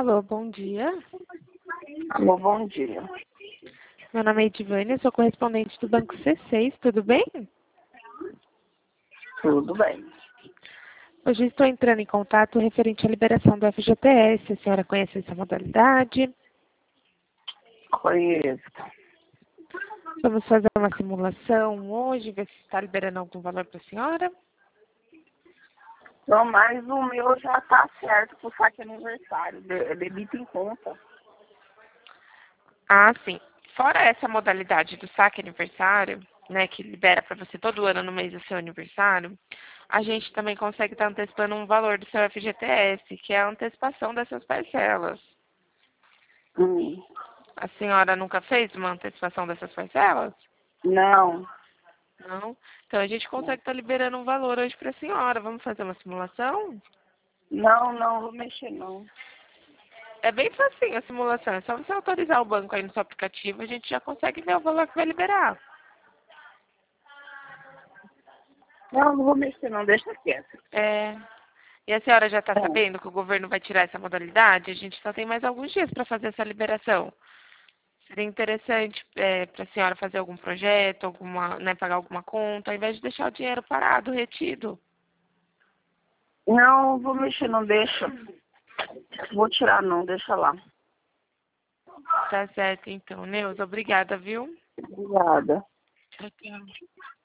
Alô, bom dia. Alô, bom dia. Meu nome é Edivânia, sou correspondente do Banco C6, tudo bem? Tudo bem. Hoje estou entrando em contato referente à liberação do FGTS. A senhora conhece essa modalidade? Conheço. Vamos fazer uma simulação hoje, ver se está liberando algum valor para a senhora. Não, mas o meu já tá certo pro saque aniversário. Debita em conta. Ah, sim. Fora essa modalidade do saque aniversário, né, que libera para você todo ano no mês do seu aniversário, a gente também consegue estar antecipando um valor do seu FGTS, que é a antecipação dessas parcelas. Hum. A senhora nunca fez uma antecipação dessas parcelas? Não. Não? Então a gente consegue estar liberando um valor hoje para a senhora. Vamos fazer uma simulação? Não vou mexer não. É bem facinho a simulação. É só você autorizar o banco aí no seu aplicativo, a gente já consegue ver o valor que vai liberar. Não vou mexer não, deixa quieto. É... E a senhora já está É. sabendo que o governo vai tirar essa modalidade? A gente só tem mais alguns dias para fazer essa liberação. Seria interessante para a senhora fazer algum projeto, né, pagar alguma conta, ao invés de deixar o dinheiro parado, retido. Não vou mexer não, deixa. Vou tirar não, deixa lá. Tá certo, então. Neuza, obrigada, viu? Obrigada. Tchau, tchau.